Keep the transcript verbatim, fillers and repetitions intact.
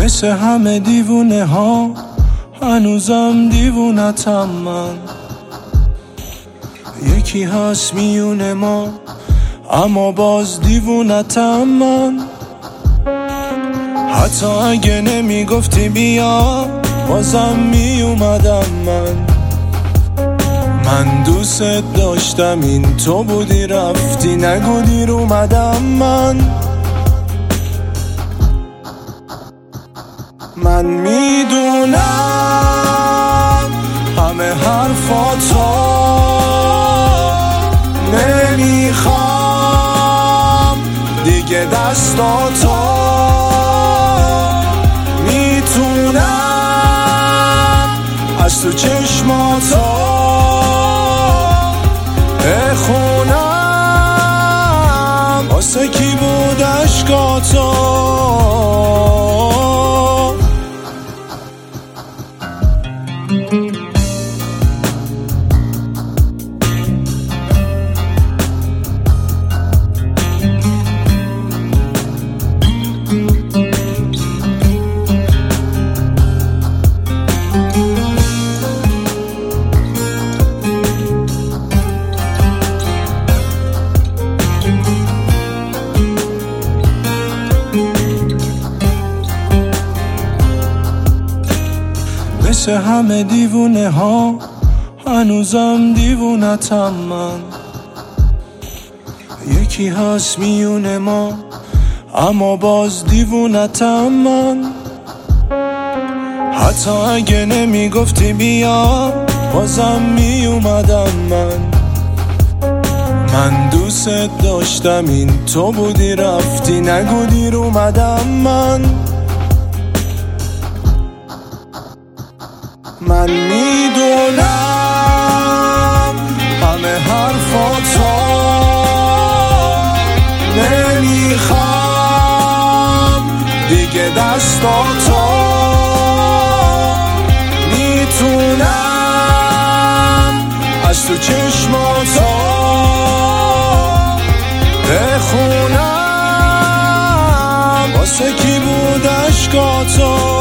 مثل همه دیوونه ها هنوزم دیوونتم من. یکی هست میونه ما اما باز دیوونتم من. حتی اگه نمیگفتی بیا بازم میومدم من. من دوست داشتم این تو بودی رفتی نگو دیر اومدم من. من میدونم همه حرفاتو نمیخوام دیگه دستاتو میتونم از تو چشماتو بخونم واسه کی بود عشقاتو. مثل همه دیوونه ها هنوزم دیوونتم من. یکی هست میونه ما اما باز دیوونتم من. حتی اگه نمیگفتی بیا بازم میومدم من. من دوست داشتم این تو بودی رفتی نگو دیر اومدم من. من میدونم همه حرفاتو نمیخوام دیگه دستاتو میتونم از تو چشماتو بخونم واسه کی بود عشقاتو.